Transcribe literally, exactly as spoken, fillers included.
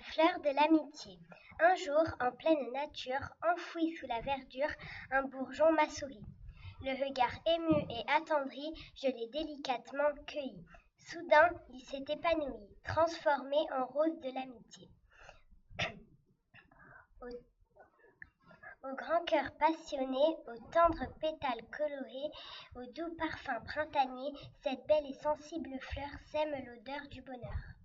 Fleur de l'amitié. Un jour, en pleine nature, enfoui sous la verdure, un bourgeon m'a souri. Le regard ému et attendri, je l'ai délicatement cueilli. Soudain, il s'est épanoui, transformé en rose de l'amitié. Au, au grand cœur passionné, aux tendres pétales colorés, au doux parfum printanier, cette belle et sensible fleur sème l'odeur du bonheur.